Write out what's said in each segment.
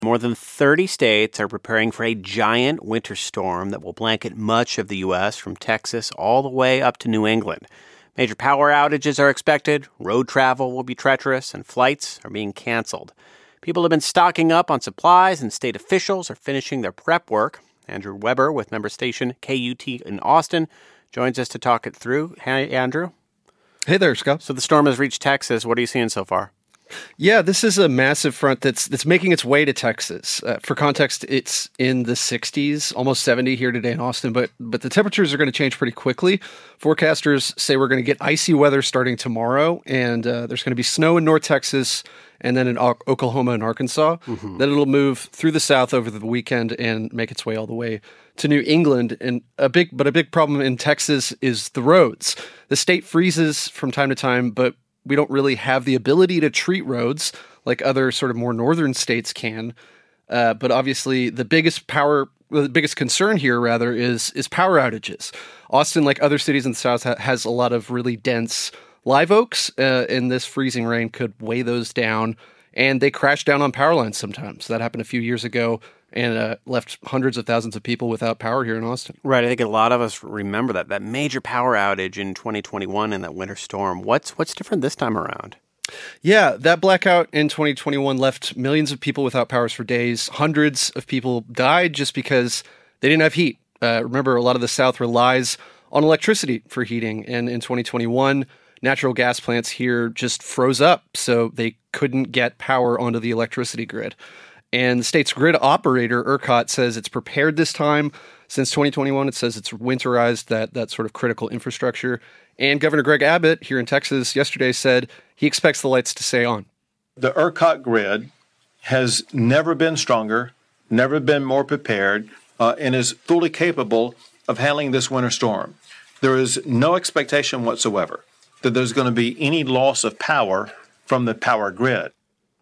More than 30 states are preparing for a giant winter storm that will blanket much of the U.S. from Texas all the way up to New England. Major power outages are expected, road travel will be treacherous, and flights are being canceled. People have been stocking up on supplies, and state officials are finishing their prep work. Andrew Weber with member station KUT in Austin joins us to talk it through. Hey, Andrew. Hey there, Scott. So the storm has reached Texas. What are you seeing so far? Yeah, this is a massive front that's making its way to Texas. For context, it's in the 60s, almost 70 here today in Austin, but the temperatures are going to change pretty quickly. Forecasters say we're going to get icy weather starting tomorrow, and there's going to be snow in North Texas and then in Oklahoma and Arkansas. Mm-hmm. Then it'll move through the south over the weekend and make its way all the way to New England. And a big problem in Texas is the roads. The state freezes from time to time, but we don't really have the ability to treat roads like other sort of more northern states can. But obviously the biggest concern here rather is power outages. Austin, like other cities in the South, has a lot of really dense live oaks, and this freezing rain could weigh those down, and they crash down on power lines sometimes. That happened a few years ago and left hundreds of thousands of people without power here in Austin. Right. I think a lot of us remember that major power outage in 2021 and that winter storm. What's different this time around? Yeah, that blackout in 2021 left millions of people without powers for days. Hundreds of people died just because they didn't have heat. Remember, a lot of the South relies on electricity for heating, and in 2021, natural gas plants here just froze up, so they couldn't get power onto the electricity grid. And the state's grid operator, ERCOT, says it's prepared this time. Since 2021, it says it's winterized that sort of critical infrastructure. And Governor Greg Abbott here in Texas yesterday said he expects the lights to stay on. The ERCOT grid has never been stronger, never been more prepared, and is fully capable of handling this winter storm. There is no expectation whatsoever that there's going to be any loss of power from the power grid.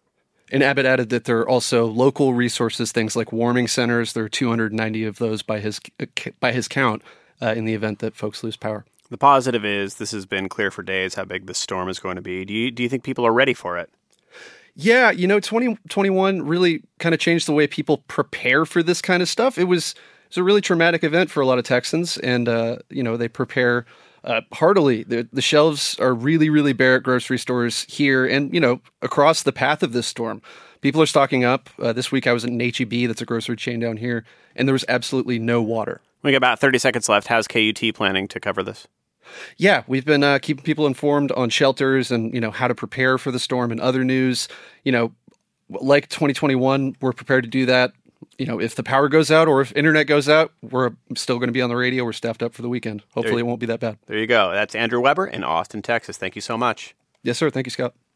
And Abbott added that there are also local resources, things like warming centers. There are 290 of those by his count in the event that folks lose power. The positive is this has been clear for days how big this storm is going to be. Do you think people are ready for it? Yeah, 2021 really kind of changed the way people prepare for this kind of stuff. It was a really traumatic event for a lot of Texans, and they prepare heartily. The shelves are really, really bare at grocery stores here and, across the path of this storm. People are stocking up. This week I was at an H-E-B, that's a grocery chain down here, and there was absolutely no water. We got about 30 seconds left. How's KUT planning to cover this? Yeah, we've been keeping people informed on shelters and, how to prepare for the storm and other news. Like 2021, we're prepared to do that. If the power goes out or if internet goes out, we're still going to be on the radio. We're staffed up for the weekend. Hopefully it won't be that bad. There you go. That's Andrew Weber in Austin, Texas. Thank you so much. Yes, sir. Thank you, Scott.